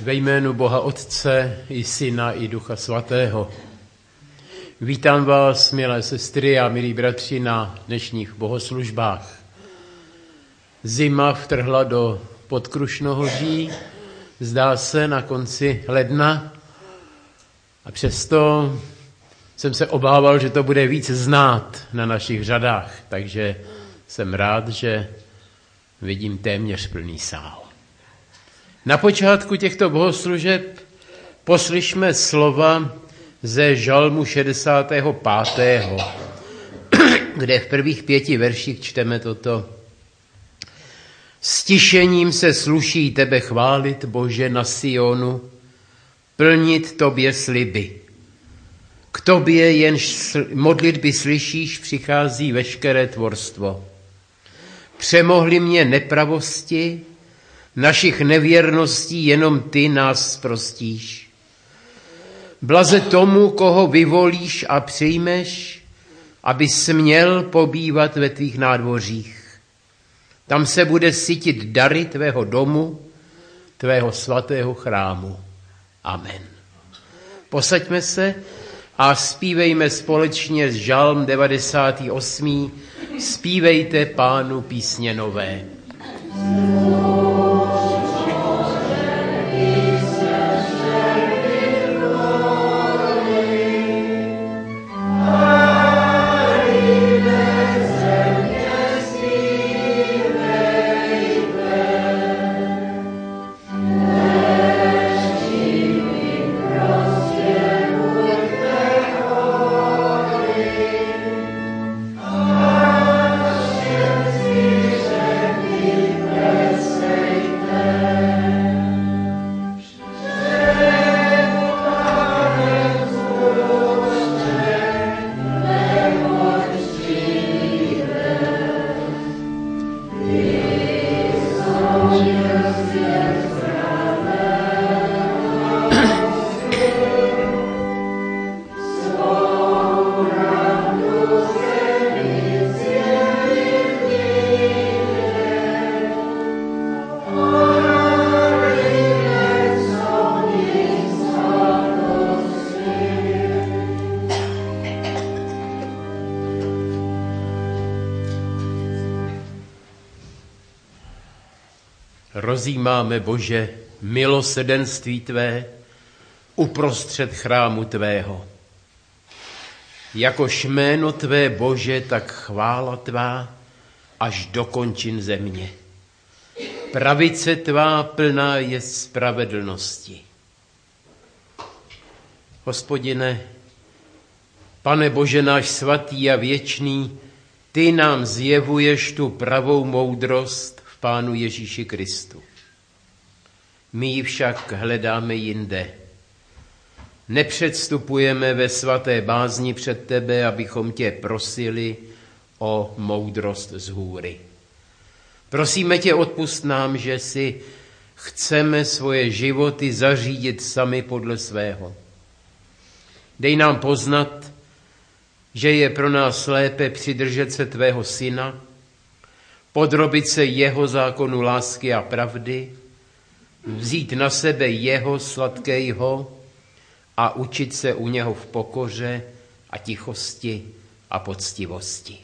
Ve jménu Boha Otce i Syna i Ducha Svatého. Vítám vás, milé sestry a milí bratři, na dnešních bohoslužbách. Zima vtrhla do Podkrušnohoří, zdá se na konci ledna, a přesto jsem se obával, že to bude víc znát na našich řadách, takže jsem rád, že vidím téměř plný sál. Na počátku těchto bohoslužeb poslyšme slova ze Žalmu 65., kde v prvých 5 verších čteme toto. Stišením se sluší tebe chválit, Bože, na Sionu, plnit tobě sliby. K tobě jenž modlitby slyšíš, přichází veškeré tvorstvo. Přemohly mě nepravosti, našich nevěrností jenom ty nás prostíš. Blaze tomu, koho vyvolíš a přijmeš, aby směl pobývat ve tvých nádvořích. Tam se bude sytit dary tvého domu, tvého svatého chrámu. Amen. Posaďme se a zpívejme společně z Žalm 98. Zpívejte Pánu písně nové. Rozjímáme, Bože, milosrdenství tvé uprostřed chrámu tvého. Jakož jméno tvé, Bože, tak chvála tvá až do končin země. Pravice tvá plná je spravedlnosti. Hospodine, Pane Bože náš svatý a věčný, ty nám zjevuješ tu pravou moudrost v Pánu Ježíši Kristu. My ji však hledáme jinde. Nepředstupujeme ve svaté bázni před tebe, abychom tě prosili o moudrost z hůry. Prosíme tě, odpusť nám, že si chceme svoje životy zařídit sami podle svého. Dej nám poznat, že je pro nás lépe přidržet se tvého syna, podrobit se jeho zákonu lásky a pravdy, vzít na sebe jeho sladkého a učit se u něho v pokoře a tichosti a poctivosti.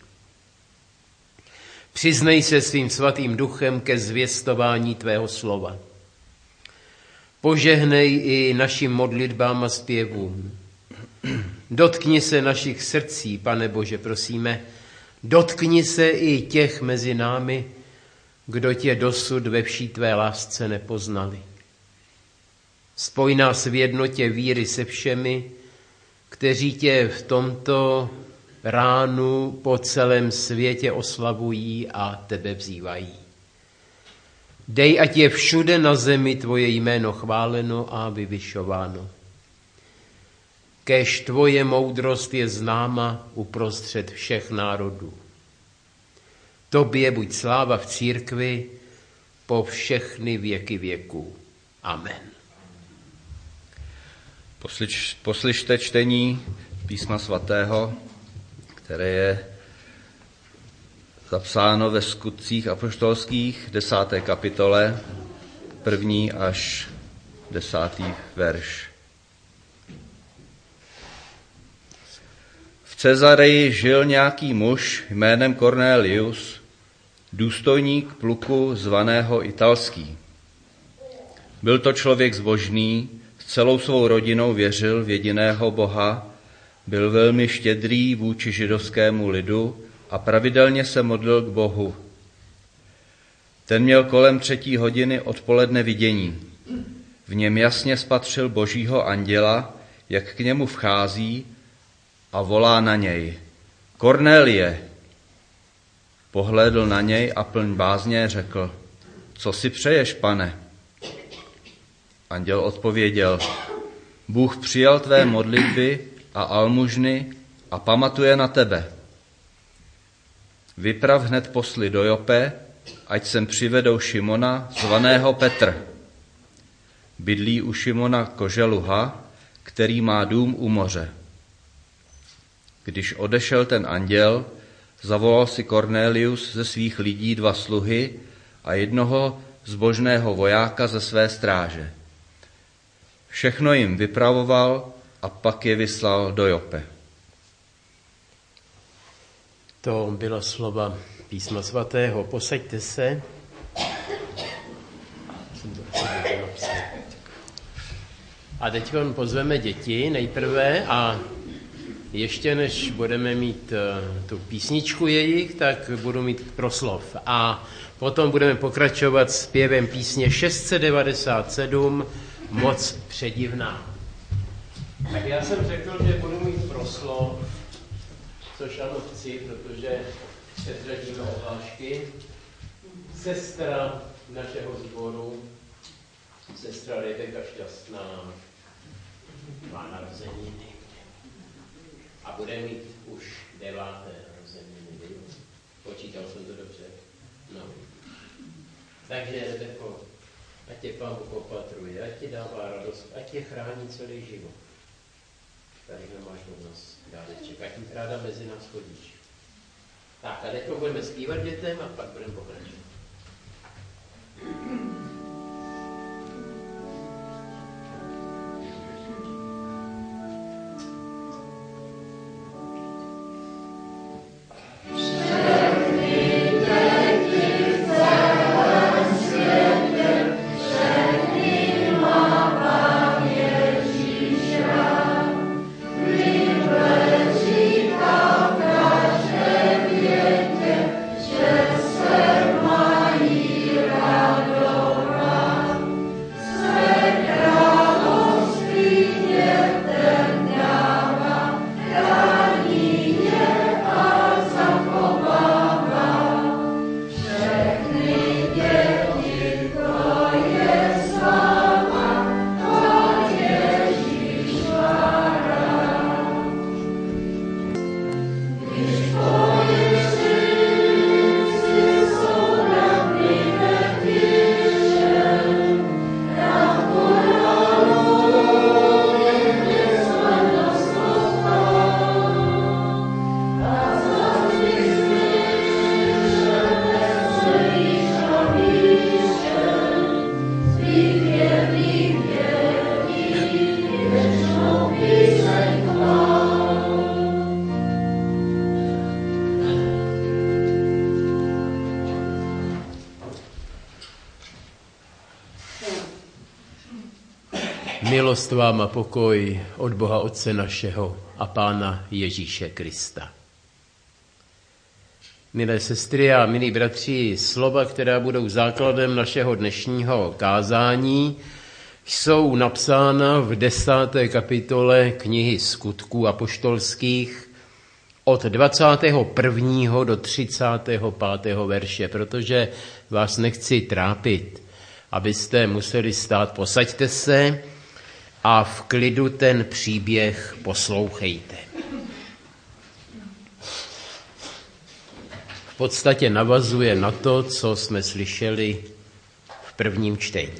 Přiznej se svým svatým duchem ke zvěstování tvého slova. Požehnej i našim modlitbám a zpěvům. Dotkni se našich srdcí, Pane Bože, prosíme, dotkni se i těch mezi námi, kdo tě dosud ve vší tvé lásce nepoznali. Spoj nás v jednotě víry se všemi, kteří tě v tomto ránu po celém světě oslavují a tebe vzývají. Dej, ať je všude na zemi tvoje jméno chváleno a vyvyšováno. Kéž tvoje moudrost je známa uprostřed všech národů. Tobě buď sláva v církvi po všechny věky věků. Amen. Poslyšte čtení písma svatého, které je zapsáno ve Skutcích apoštolských 10. kapitole, 1. až 10. verš. V Cezareji žil nějaký muž jménem Cornelius, důstojník pluku zvaného Italský. Byl to člověk zbožný, s celou svou rodinou věřil v jediného Boha, byl velmi štědrý vůči židovskému lidu a pravidelně se modlil k Bohu. Ten měl kolem 3. hodiny odpoledne vidění. V něm jasně spatřil Božího anděla, jak k němu vchází a volá na něj: Kornélie! Pohlédl na něj a pln bázně řekl: Co si přeješ, pane? Anděl odpověděl: Bůh přijal tvé modlitby a almužny a pamatuje na tebe. Vyprav hned posly do Jope, ať sem přivedou Šimona, zvaného Petr. Bydlí u Šimona Koželuha, který má dům u moře. Když odešel ten anděl, zavolal si Cornelius ze svých lidí 2 sluhy a jednoho zbožného vojáka ze své stráže. Všechno jim vypravoval a pak je vyslal do Jope. To byla slova Písma svatého. Posaďte se. A teď pozveme děti nejprve a ještě než budeme mít tu písničku jejich, tak budu mít proslov. A potom budeme pokračovat zpěvem písně 697 Moc předivná. Tak já jsem řekl, že budu mít proslov, což ano chci, protože předřadíme ohlášky. Sestra našeho sboru, sestra Rebeka Šťastná, má narozeniny. A bude mít už 9. narozeniny. Počítal jsem to dobře? No. Takže, Rebeko, ať tě Pán Bůh opatruje, ať ti dává radost, ať tě chrání celý život. Tady nemáš od nás dáleček, ať jim ráda mezi nás chodíš. Tak, a teď budeme zpívat dětem a pak budeme pokračovat. Milost vám a pokoj od Boha Otce našeho a Pána Ježíše Krista. Milé sestry a milí bratři, slova, která budou základem našeho dnešního kázání, jsou napsána v 10. kapitole knihy Skutků apoštolských od 21. do 35. verše, protože vás nechci trápit, abyste museli stát. Posaďte se a v klidu ten příběh poslouchejte. V podstatě navazuje na to, co jsme slyšeli v prvním čtení.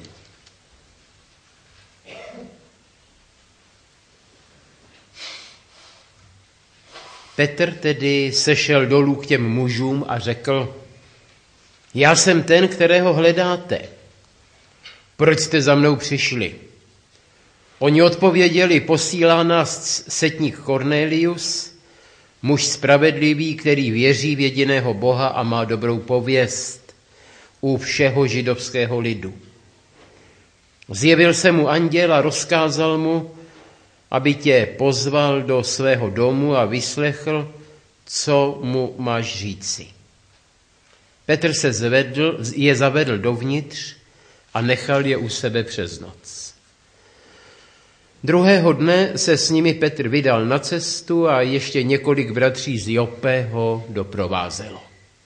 Petr tedy sešel dolů k těm mužům a řekl: Já jsem ten, kterého hledáte. Proč jste za mnou přišli? Oni odpověděli, posílá nás setník Kornélius, muž spravedlivý, který věří v jediného Boha a má dobrou pověst u všeho židovského lidu. Zjevil se mu anděl a rozkázal mu, aby tě pozval do svého domu a vyslechl, co mu máš říci. Petr je zavedl dovnitř a nechal je u sebe přes noc. Druhého dne se s nimi Petr vydal na cestu a ještě několik bratří z Joppe ho doprovázelo.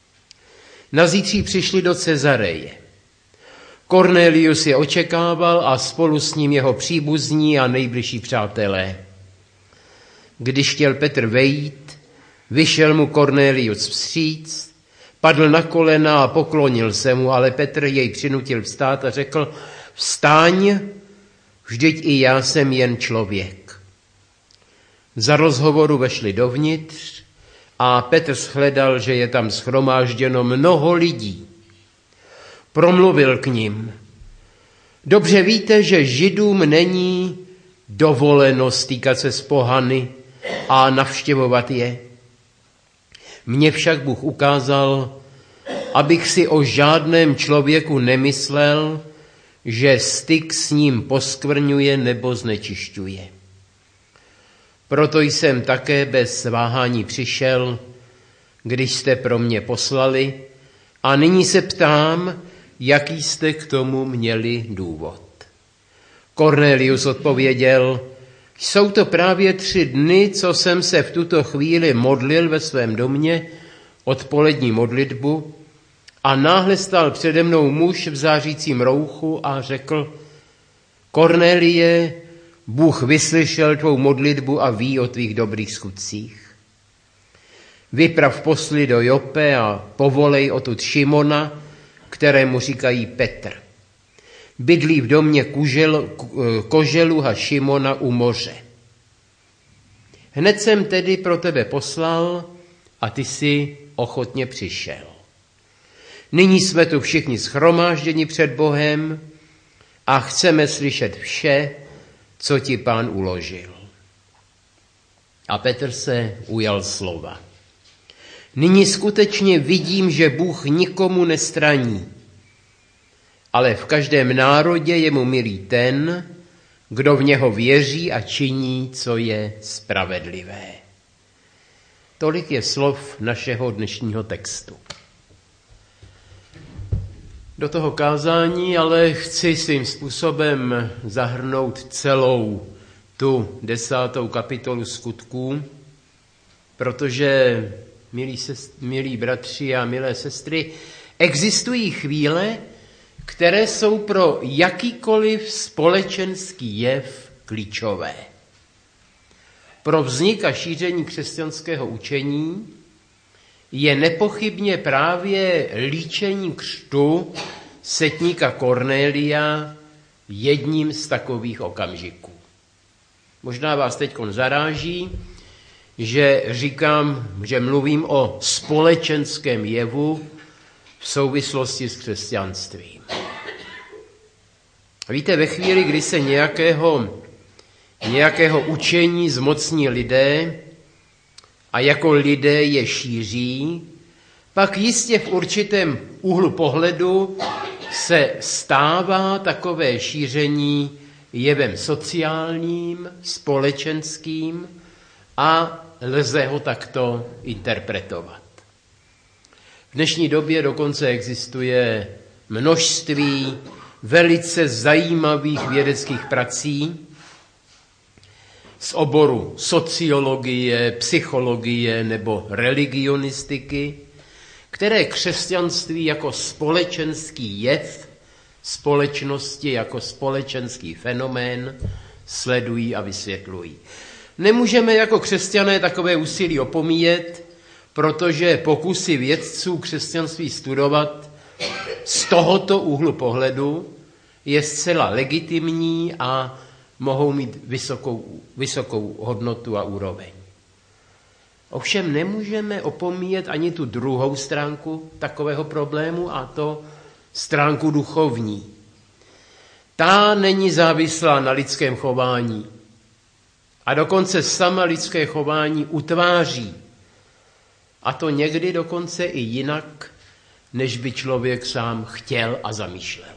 Nazítří přišli do Cezareje. Kornélius je očekával a spolu s ním jeho příbuzní a nejbližší přátelé. Když chtěl Petr vejít, vyšel mu Kornélius vstříc, padl na kolena a poklonil se mu, ale Petr jej přinutil vstát a řekl, vstaň, vždyť i já jsem jen člověk. Za rozhovoru vešli dovnitř a Petr shledal, že je tam shromážděno mnoho lidí. Promluvil k nim. Dobře víte, že Židům není dovoleno stýkat se s pohany a navštěvovat je. Mně však Bůh ukázal, abych si o žádném člověku nemyslel, že styk s ním poskvrňuje nebo znečišťuje. Proto jsem také bez váhání přišel, když jste pro mě poslali, a nyní se ptám, jaký jste k tomu měli důvod. Kornélius odpověděl, jsou to právě 3 dny, co jsem se v tuto chvíli modlil ve svém domě, odpolední modlitbu, a náhle stál přede mnou muž v zářícím rouchu a řekl, Kornélie, Bůh vyslyšel tvou modlitbu a ví o tvých dobrých skutcích. Vyprav posly do Joppe a povolej odtud Šimona, kterému říkají Petr. Bydlí v domě koželuha Šimona u moře. Hned jsem tedy pro tebe poslal a ty jsi ochotně přišel. Nyní jsme tu všichni shromážděni před Bohem a chceme slyšet vše, co ti Pán uložil. A Petr se ujal slova. Nyní skutečně vidím, že Bůh nikomu nestraní, ale v každém národě je mu milý ten, kdo v něho věří a činí, co je spravedlivé. Tolik je slov našeho dnešního textu. Do toho kázání ale chci svým způsobem zahrnout celou tu 10. kapitolu Skutků, protože, milí bratři a milé sestry, existují chvíle, které jsou pro jakýkoliv společenský jev klíčové. Pro vznik a šíření křesťanského učení je nepochybně právě líčení křtu setníka Kornélia jedním z takových okamžiků. Možná vás teď zaráží, že říkám, že mluvím o společenském jevu v souvislosti s křesťanstvím. Víte, ve chvíli, kdy se nějakého učení zmocní lidé a jako lidé je šíří, pak jistě v určitém úhlu pohledu se stává takové šíření jevem sociálním, společenským a lze ho takto interpretovat. V dnešní době dokonce existuje množství velice zajímavých vědeckých prací z oboru sociologie, psychologie nebo religionistiky, které křesťanství jako společenský jev společnosti, jako společenský fenomén sledují a vysvětlují. Nemůžeme jako křesťané takové úsilí opomíjet, protože pokusy vědců křesťanství studovat z tohoto úhlu pohledu je zcela legitimní a mohou mít vysokou hodnotu a úroveň. Ovšem nemůžeme opomíjet ani tu druhou stránku takového problému, a to stránku duchovní. Ta není závislá na lidském chování. A dokonce sama lidské chování utváří. A to někdy dokonce i jinak, než by člověk sám chtěl a zamýšlel.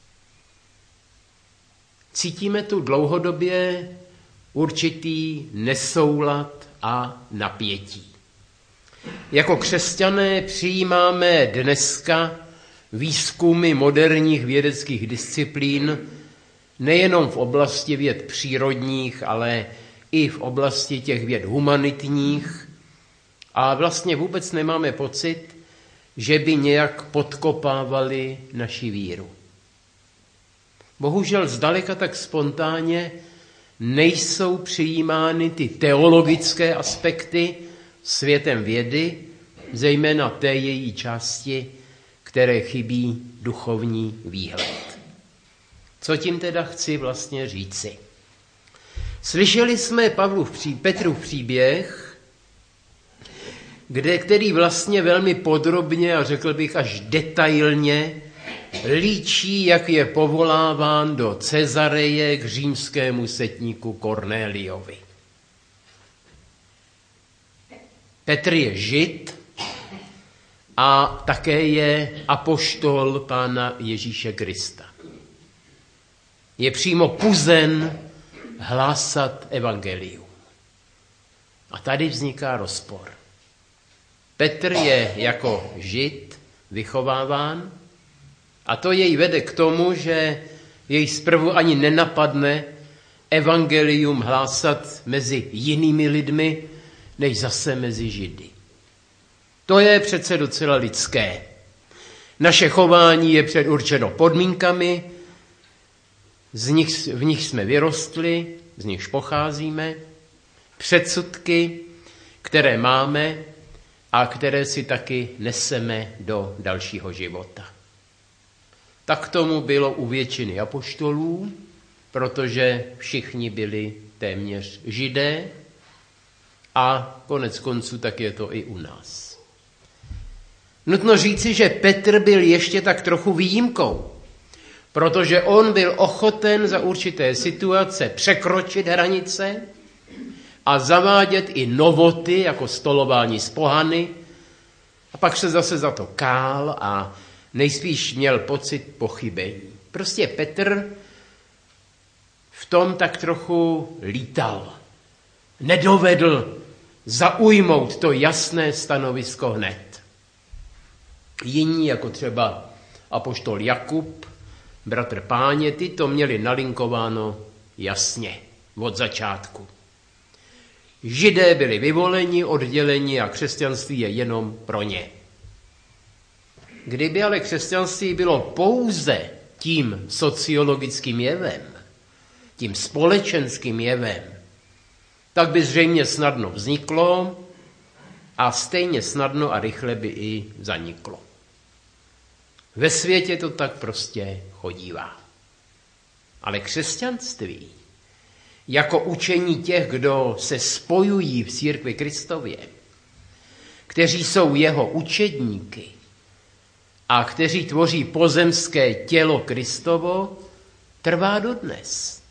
Cítíme tu dlouhodobě určitý nesoulad a napětí. Jako křesťané přijímáme dneska výzkumy moderních vědeckých disciplín nejenom v oblasti věd přírodních, ale i v oblasti těch věd humanitních a vlastně vůbec nemáme pocit, že by nějak podkopávali naši víru. Bohužel zdaleka tak spontánně nejsou přijímány ty teologické aspekty světem vědy, zejména té její části, které chybí duchovní výhled. Co tím teda chci vlastně říci? Slyšeli jsme Petrův příběh, který vlastně velmi podrobně a řekl bych až detailně líčí, jak je povoláván do Cezareje k římskému setníku Kornéliovi. Petr je Žid a také je apoštol Pána Ježíše Krista. Je přímo puzen hlásat evangelium. A tady vzniká rozpor. Petr je jako Žid vychováván a to jej vede k tomu, že jej zprvu ani nenapadne evangelium hlásat mezi jinými lidmi, než zase mezi Židy. To je přece docela lidské. Naše chování je předurčeno podmínkami, v nich jsme vyrostli, z nichž pocházíme, předsudky, které máme a které si taky neseme do dalšího života. Tak tomu bylo u většiny apoštolů, protože všichni byli téměř Židé a konec konců tak je to i u nás. Nutno říci, že Petr byl ještě tak trochu výjimkou, protože on byl ochoten za určité situace překročit hranice a zavádět i novoty, jako stolování s pohany, a pak se zase za to kál a nejspíš měl pocit pochybení. Prostě Petr v tom tak trochu lítal. Nedovedl zaujmout to jasné stanovisko hned. Jiní, jako třeba apoštol Jakub, bratr Páně, ty to měli nalinkováno jasně od začátku. Židé byli vyvoleni, odděleni a křesťanství je jenom pro ně. Kdyby ale křesťanství bylo pouze tím sociologickým jevem, tím společenským jevem, tak by zřejmě snadno vzniklo a stejně snadno a rychle by i zaniklo. Ve světě to tak prostě chodívá. Ale křesťanství, jako učení těch, kdo se spojují v církvi Kristově, kteří jsou jeho učedníky a kteří tvoří pozemské tělo Kristovo, trvá dodnes.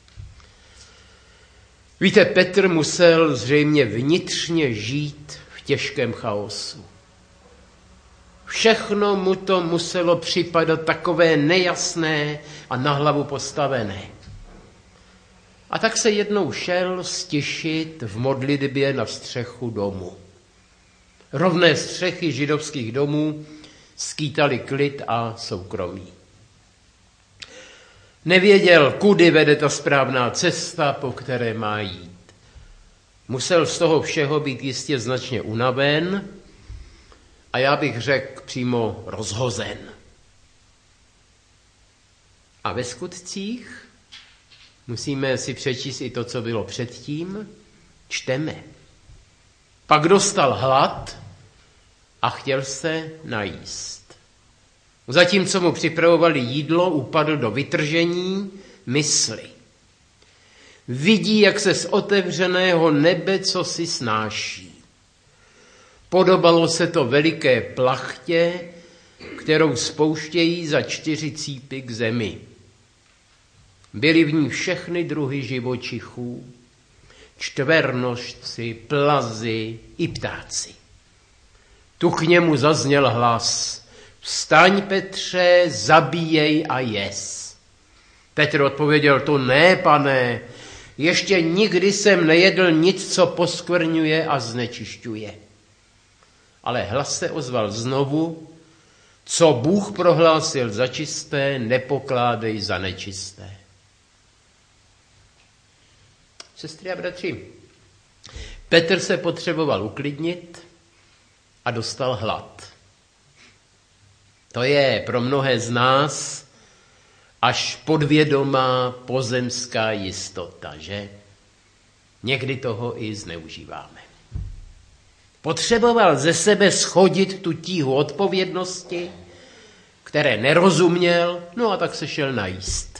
Víte, Petr musel zřejmě vnitřně žít v těžkém chaosu. Všechno mu to muselo připadat takové nejasné a na hlavu postavené. A tak se jednou šel stišit v modlitbě na střechu domu. Rovné střechy židovských domů skýtaly klid a soukromí. Nevěděl, kudy vede ta správná cesta, po které má jít. Musel z toho všeho být jistě značně unaven a já bych řekl přímo rozhozen. A ve skutcích musíme si přečíst i to, co bylo předtím, čteme. Pak dostal hlad a chtěl se najíst. Zatímco mu připravovali jídlo, upadl do vytržení mysli. Vidí, jak se z otevřeného nebe cosi snáší. Podobalo se to veliké plachtě, kterou spouštějí za 4 cípy k zemi. Byly v ní všechny druhy živočichů, čtvernožci, plazy i ptáci. Tu k němu zazněl hlas: Vstaň, Petře, zabíjej a jes. Petr odpověděl: To ne, pane, ještě nikdy jsem nejedl nic, co poskvrňuje a znečišťuje. Ale hlas se ozval znovu: Co Bůh prohlásil za čisté, nepokládej za nečisté. Sestry a bratři, Petr se potřeboval uklidnit a dostal hlad. To je pro mnohé z nás až podvědomá pozemská jistota, že? Někdy toho i zneužíváme. Potřeboval ze sebe schodit tu tíhu odpovědnosti, které nerozuměl, no a tak se šel najíst.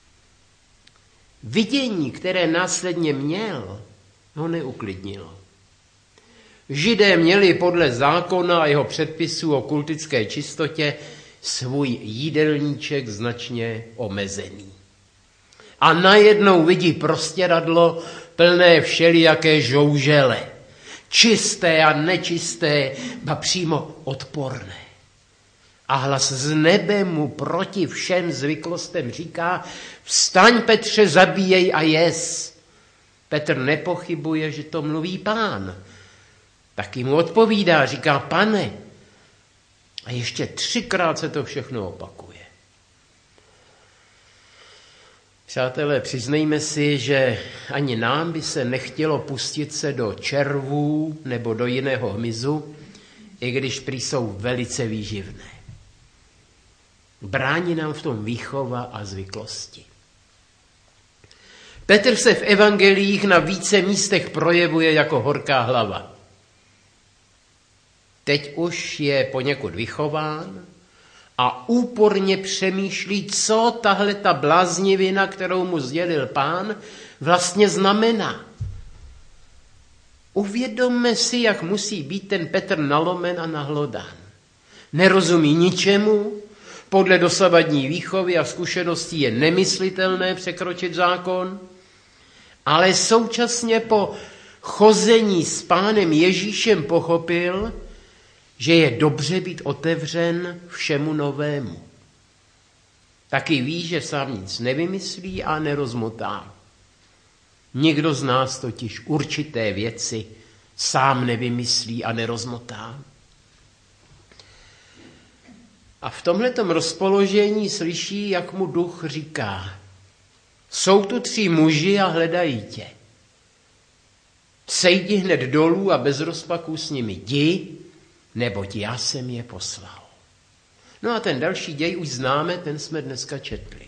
Vidění, které následně měl, ho neuklidnilo. Židé měli podle zákona a jeho předpisů o kultické čistotě svůj jídelníček značně omezený. A najednou vidí prostěradlo plné všelijaké žoužele. Čisté a nečisté, ba přímo odporné. A hlas z nebe mu proti všem zvyklostem říká: Vstaň, Petře, zabíjej a jes. Petr nepochybuje, že to mluví Pán. Taky mu odpovídá, říká: Pane. A ještě 3krát se to všechno opakuje. Přátelé, přiznejme si, že ani nám by se nechtělo pustit se do červů nebo do jiného hmyzu, i když prý jsou velice výživné. Brání nám v tom výchova a zvyklosti. Petr se v evangeliích na více místech projevuje jako horká hlava. Teď už je poněkud vychován a úporně přemýšlí, co tahle ta bláznivina, kterou mu sdělil Pán, vlastně znamená. Uvědomme si, jak musí být ten Petr nalomen a nahlodán. Nerozumí ničemu, podle dosavadní výchovy a zkušeností je nemyslitelné překročit zákon, ale současně po chození s Pánem Ježíšem pochopil, že je dobře být otevřen všemu novému. Taky ví, že sám nic nevymyslí a nerozmotá. Nikdo z nás totiž určité věci sám nevymyslí a nerozmotá. A v tomhletom rozpoložení slyší, jak mu duch říká: Jsou tu 3 muži a hledají tě. Sejdi hned dolů a bez rozpaků s nimi jdi, neboť já jsem je poslal. No a ten další děj už známe, ten jsme dneska četli.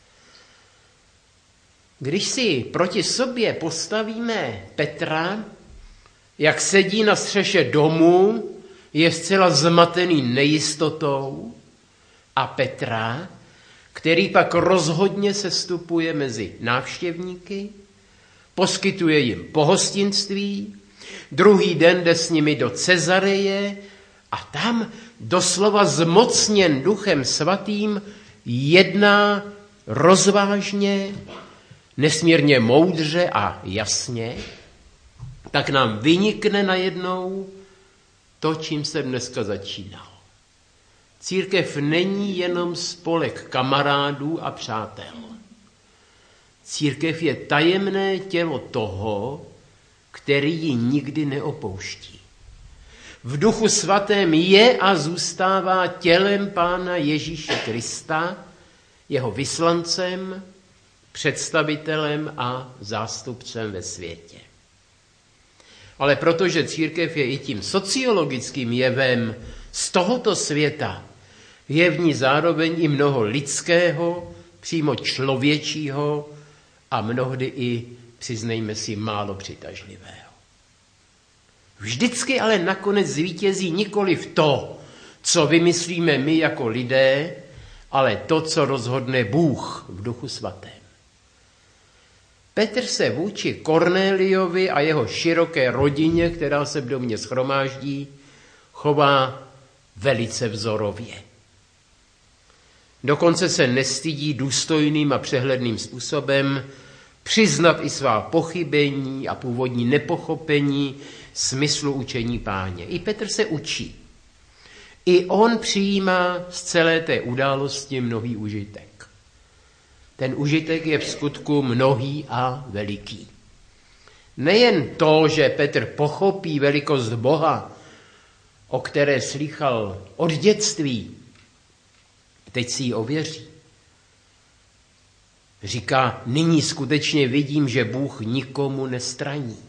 Když si proti sobě postavíme Petra, jak sedí na střeše domu, je zcela zmatený nejistotou, a Petra, který pak rozhodně sestupuje mezi návštěvníky, poskytuje jim pohostinství, druhý den jde s nimi do Cezareje a tam doslova zmocněn Duchem Svatým jedná rozvážně, nesmírně moudře a jasně, tak nám vynikne najednou to, čím jsem dneska začínal. Církev není jenom spolek kamarádů a přátel. Církev je tajemné tělo toho, který ji nikdy neopouští. V Duchu Svatém je a zůstává tělem Pána Ježíše Krista, jeho vyslancem, představitelem a zástupcem ve světě. Ale protože církev je i tím sociologickým jevem z tohoto světa, je v ní zároveň i mnoho lidského, přímo člověčího a mnohdy i, přiznejme si, málo přitažlivého. Vždycky ale nakonec zvítězí nikoliv to, co vymyslíme my jako lidé, ale to, co rozhodne Bůh v Duchu Svatém. Petr se vůči Kornéliovi a jeho široké rodině, která se v domě shromáždí, chová velice vzorově. Dokonce se nestydí důstojným a přehledným způsobem přiznat i svá pochybení a původní nepochopení smyslu učení Páně. I Petr se učí. I on přijímá z celé té události mnohý užitek. Ten užitek je v skutku mnohý a veliký. Nejen to, že Petr pochopí velikost Boha, o které slýchal od dětství, teď si ji ověří. Říká, nyní skutečně vidím, že Bůh nikomu nestraní.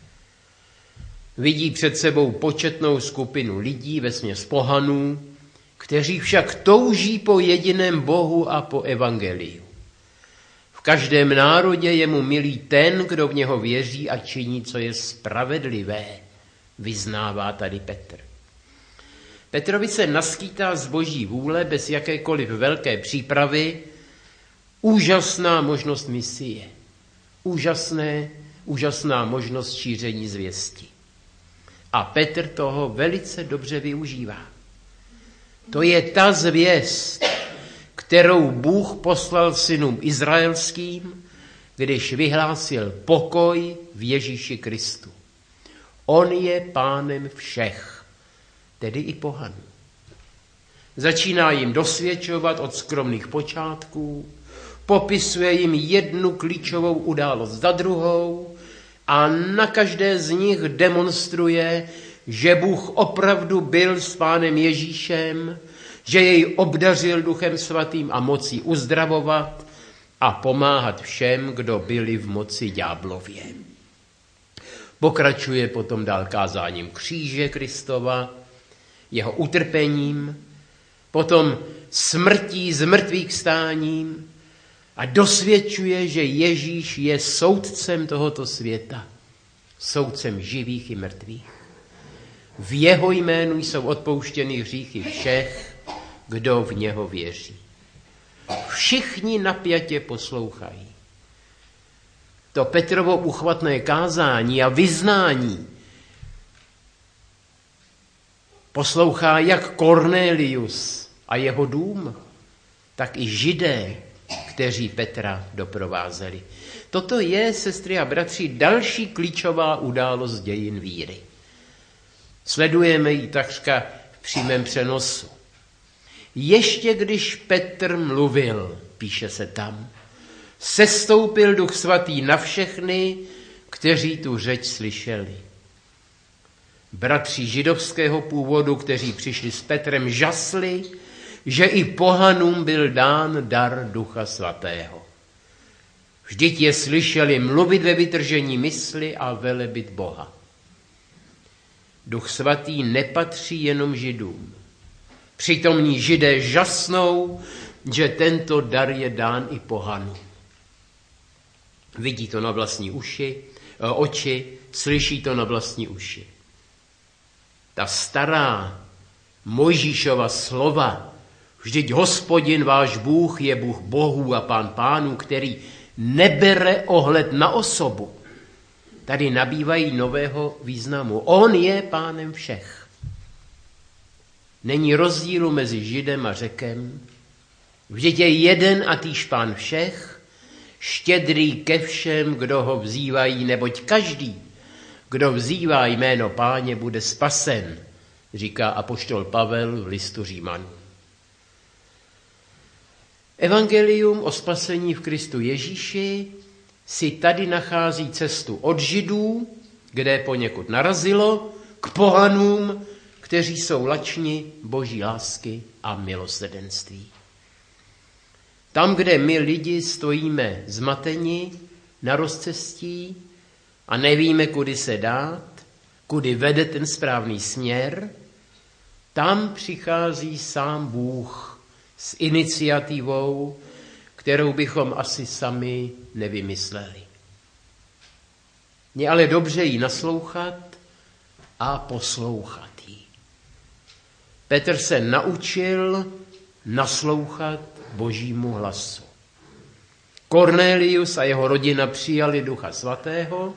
Vidí před sebou početnou skupinu lidí, vesměs pohanů, kteří však touží po jediném Bohu a po evangeliu. V každém národě je mu milý ten, kdo v něho věří a činí, co je spravedlivé, vyznává tady Petr. Petrovi se naskýtá z boží vůle bez jakékoliv velké přípravy úžasná možnost misie. Úžasná možnost šíření zvěsti. A Petr toho velice dobře využívá. To je ta zvěst, kterou Bůh poslal synům izraelským, když vyhlásil pokoj v Ježíši Kristu. On je pánem všech, tedy i pohanů. Začíná jim dosvědčovat od skromných počátků, popisuje jim jednu klíčovou událost za druhou a na každé z nich demonstruje, že Bůh opravdu byl s pánem Ježíšem, že jej obdařil Duchem Svatým a mocí uzdravovat a pomáhat všem, kdo byli v moci ďáblově. Pokračuje potom dál kázáním kříže Kristova, jeho utrpením, potom smrtí, zmrtvých stáním a dosvědčuje, že Ježíš je soudcem tohoto světa, soudcem živých i mrtvých. V jeho jménu jsou odpouštěny hříchy všech, kdo v něho věří. Všichni napjatě poslouchají. To Petrovo uchvatné kázání a vyznání poslouchá jak Kornélius a jeho dům, tak i Židé, kteří Petra doprovázeli. Toto je, sestry a bratři, další klíčová událost dějin víry. Sledujeme ji takřka v přímém přenosu. Ještě když Petr mluvil, píše se tam, sestoupil Duch Svatý na všechny, kteří tu řeč slyšeli. Bratři židovského původu, kteří přišli s Petrem, žasli, že i pohanům byl dán dar Ducha Svatého. Vždyť je slyšeli mluvit ve vytržení mysli a velebit Boha. Duch Svatý nepatří jenom Židům. Přítomní Židé žasnou, že tento dar je dán i pohanům. Vidí to na vlastní oči, slyší to na vlastní uši. Ta stará Mojžíšova slova, vždyť Hospodin váš Bůh je Bůh bohů a pán pánů, který nebere ohled na osobu, tady nabývají nového významu. On je pánem všech. Není rozdílu mezi Židem a Řekem. Vždyť je jeden a týž pán všech, štědrý ke všem, kdo ho vzývají, neboť každý, kdo vzývá jméno Páně, bude spasen, říká apoštol Pavel v listu Římanům. Evangelium o spasení v Kristu Ježíši si tady nachází cestu od Židů, kde poněkud narazilo, k pohanům, kteří jsou lační boží lásky a milosrdenství. Tam, kde my lidi stojíme zmateni na rozcestí a nevíme, kudy se dát, kudy vede ten správný směr, tam přichází sám Bůh s iniciativou, kterou bychom asi sami nevymysleli. Je ale dobře jí naslouchat a poslouchat jí. Petr se naučil naslouchat Božímu hlasu. Kornélius a jeho rodina přijali Ducha Svatého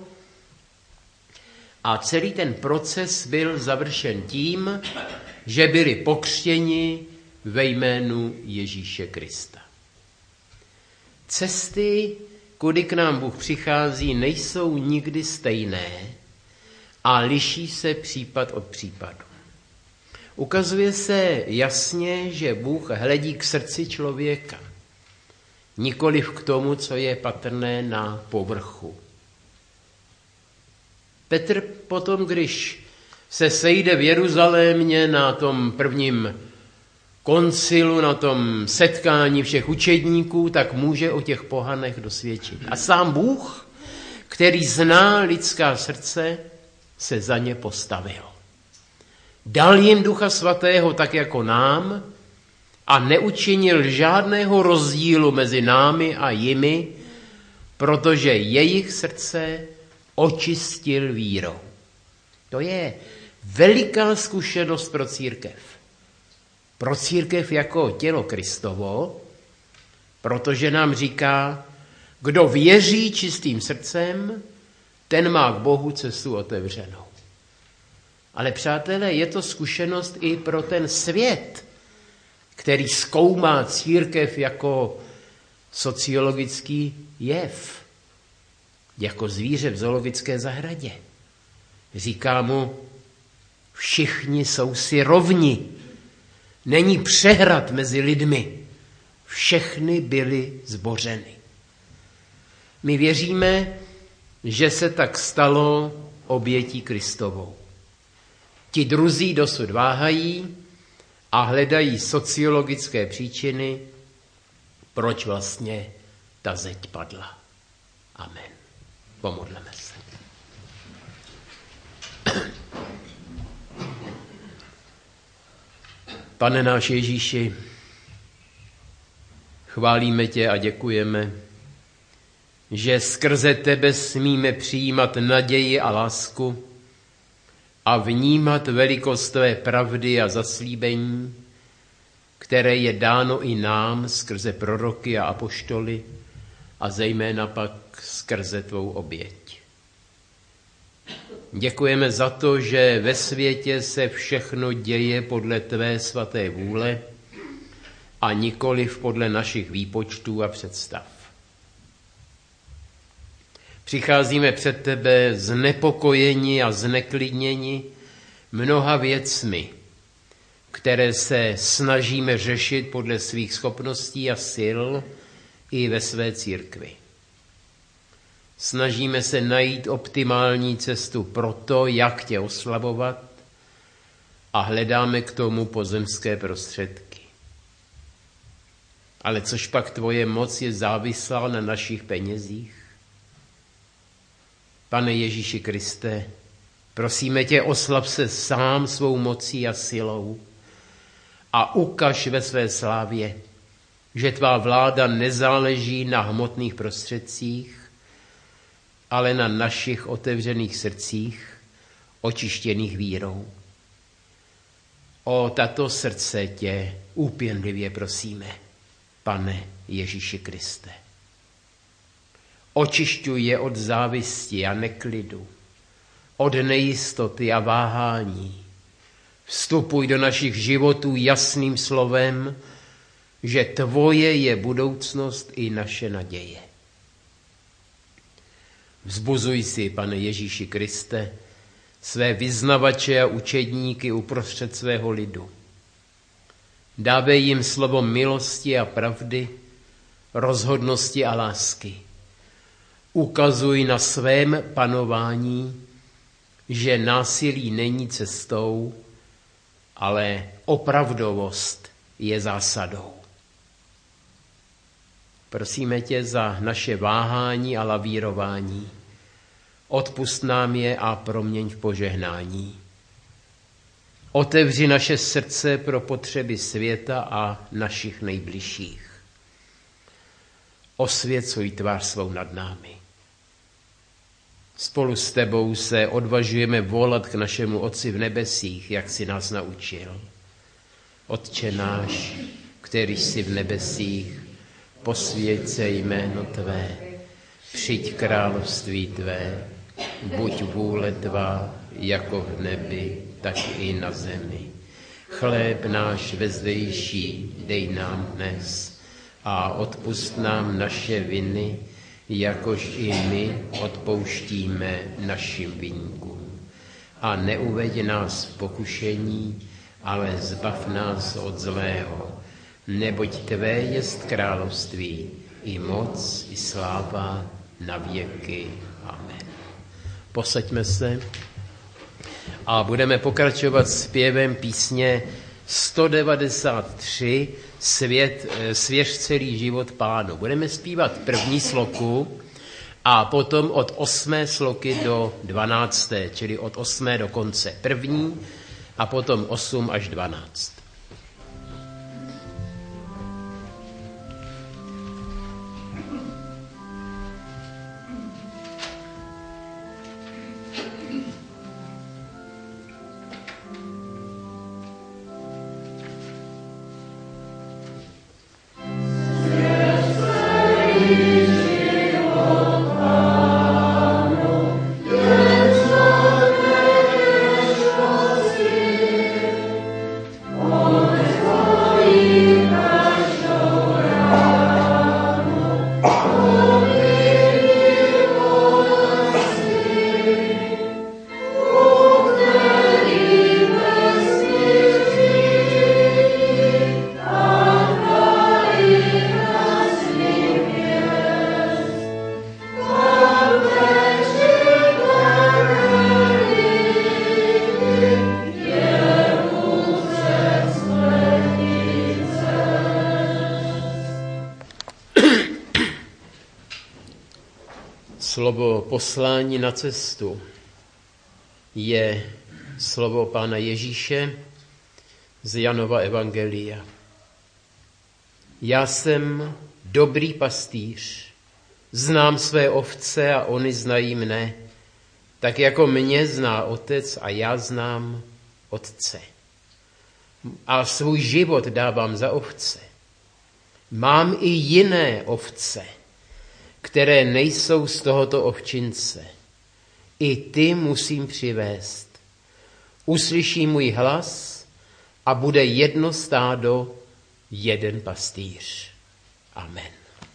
a celý ten proces byl završen tím, že byli pokřtěni ve jménu Ježíše Krista. Cesty, kudy k nám Bůh přichází, nejsou nikdy stejné a liší se případ od případu. Ukazuje se jasně, že Bůh hledí k srdci člověka, nikoliv k tomu, co je patrné na povrchu. Petr potom, když se sejde v Jeruzalémě na tom prvním koncilu, na tom setkání všech učedníků, tak může o těch pohanech dosvědčit. A sám Bůh, který zná lidská srdce, se za ně postavil. Dal jim Ducha Svatého tak jako nám a neučinil žádného rozdílu mezi námi a jimi, protože jejich srdce očistil vírou. To je veliká zkušenost pro církev. Pro církev jako tělo Kristovo, protože nám říká, kdo věří čistým srdcem, ten má k Bohu cestu otevřenou. Ale přátelé, je to zkušenost i pro ten svět, který zkoumá církev jako sociologický jev, jako zvíře v zoologické zahradě. Říká mu, všichni jsou si rovni, není přehrad mezi lidmi, všechny byly zbořeny. My věříme, že se tak stalo obětí Kristovou. Ti druzí dosud váhají a hledají sociologické příčiny, proč vlastně ta zeď padla. Amen. Pomodleme se. Pane náš Ježíši, chválíme tě a děkujeme, že skrze tebe smíme přijímat naději a lásku a vnímat velikost tvé pravdy a zaslíbení, které je dáno i nám skrze proroky a apoštoly a zejména pak skrze tvou oběť. Děkujeme za to, že ve světě se všechno děje podle tvé svaté vůle a nikoliv podle našich výpočtů a představ. Přicházíme před tebe znepokojeni a zneklidněni mnoha věcmi, které se snažíme řešit podle svých schopností a sil i ve své církvi. Snažíme se najít optimální cestu pro to, jak tě oslavovat a hledáme k tomu pozemské prostředky. Ale což pak tvoje moc je závislá na našich penězích? Pane Ježíši Kriste, prosíme tě, oslav se sám svou mocí a silou a ukaž ve své slávě, že tvá vláda nezáleží na hmotných prostředcích, ale na našich otevřených srdcích, očištěných vírou. O tato srdce tě úpěnlivě prosíme, Pane Ježíši Kriste. Očišťuj je od závisti a neklidu, od nejistoty a váhání. Vstupuj do našich životů jasným slovem, že tvoje je budoucnost i naše naděje. Vzbuzuj si, Pane Ježíši Kriste, své vyznavače a učedníky uprostřed svého lidu. Dávej jim slovo milosti a pravdy, rozhodnosti a lásky. Ukazuj na svém panování, že násilí není cestou, ale opravdovost je zásadou. Prosíme tě za naše váhání a lavírování. Odpusť nám je a proměň v požehnání. Otevři naše srdce pro potřeby světa a našich nejbližších. Osvěcuj tvář svou nad námi. Spolu s tebou se odvažujeme volat k našemu Otci v nebesích, jak si nás naučil. Otče náš, který jsi v nebesích, posvěť se jméno tvé, přijď království tvé, buď vůle tvá, jako v nebi, tak i na zemi. Chléb náš vezdejší dej nám dnes a odpusť nám naše viny, jakož i my odpouštíme našim viníkům. A neuveď nás v pokušení, ale zbav nás od zlého, neboť tvé jest království, i moc, i sláva na věky. Amen. Posaďme se a budeme pokračovat zpěvem písně 193 Svěř celý život Pánu. Budeme zpívat první sloku a potom od 8. sloky do 12., čili od 8. do konce první a potom 8 až 12. Slovo poslání na cestu je slovo Pána Ježíše z Janova evangelia. Já jsem dobrý pastýř, znám své ovce a oni znají mne, tak jako mě zná Otec a já znám Otce. A svůj život dávám za ovce. Mám i jiné ovce, které nejsou z tohoto ovčince. I ty musím přivést. Uslyší můj hlas a bude jedno stádo, jeden pastýř. Amen.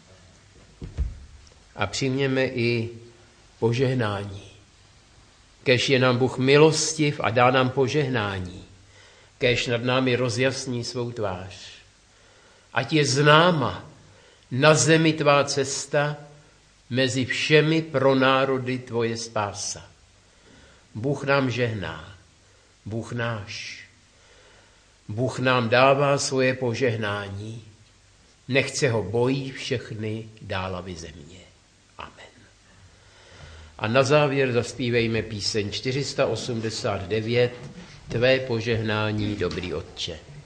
A přijměme i požehnání. Kéž je nám Bůh milostiv a dá nám požehnání. Kéž nad námi rozjasní svou tvář. Ať je známa na zemi tvá cesta, mezi všemi pro národy tvoje spása. Bůh nám žehná, Bůh náš. Bůh nám dává svoje požehnání, nechce ho bojí všechny dálavy země. Amen. A na závěr zaspívejme píseň 489, Tvé požehnání, dobrý Otče.